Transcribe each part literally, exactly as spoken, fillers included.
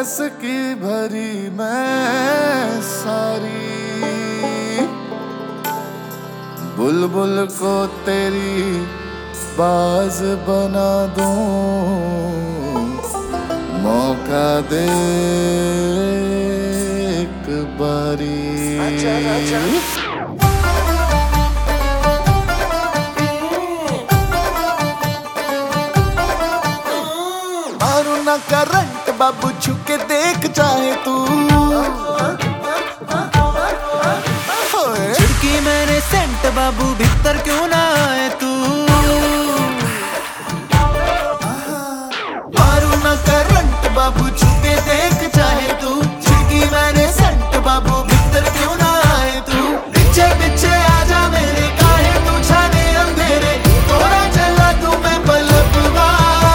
रस की भरी मैं सारी, बुलबुल को तेरी बाज बना दूं, मौका दे एक बारी। आजा, आजा। मारू ना करंट बाबू, छुके देख चाहे तू, छिड़की मैंने सेंट बाबू, भीतर क्यों ना आए तू। मारू ना करंट बाबू, छुके देख चाहे तू, छिड़की मैंने सेंट बाबू, भीतर क्यों ना आए तू। पीछे पीछे आजा मेरे, काहे तू छाने अंधेरे, तोरा चला तू मैं पलटवा।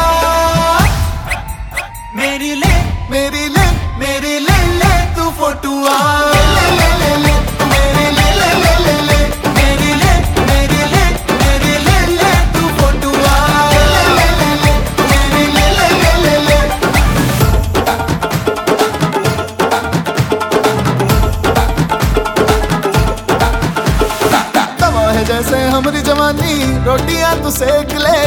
मेरी ले मेरी ले मेरी ले ले तू फोटुआ, ले ले ले ले मेरी ले ले ले ले ले मेरी ले मेरी ले मेरी ले ले तू फोटुआ, ले ले ले ले मेरी ले ले ले ले ले। तवा है जैसे हमारी जवानी, रोटियां तू सेक ले,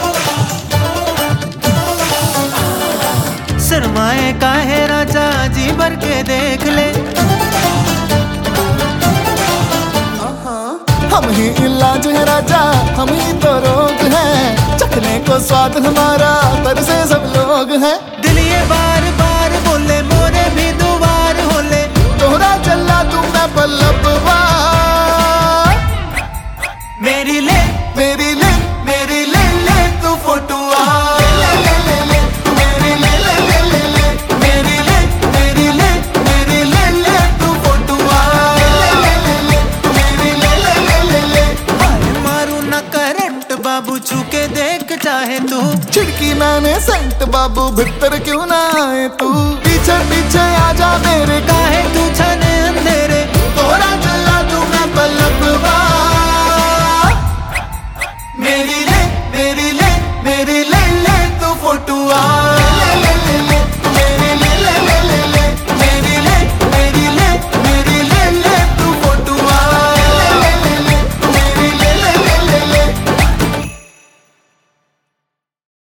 शर्माए काहे राजा, जी भर के देख ले। हम ही इलाज है राजा, हम ही तो रोग है, चखने को स्वाद हमारा तर से सब लोग हैं। दिल ये बार बार बोले, मोरे भी दुबार होले, तोहरा चला तू मैं पल्लवा। मेरी ले मेरी ले मेरी ले ले तू फोटुआ, ले ले ले ले मेरी ले ले ले ले ले मेरी ले मेरी ले मेरी ले ले तू फोटुआ, ले ले ले ले मेरी ले ले ले ले ले। मारू ना करंट बाबू, छूके देख चाहे तू, छिड़की मैंने सेंट बाबू, भीतर क्यों ना आए तू। पीछे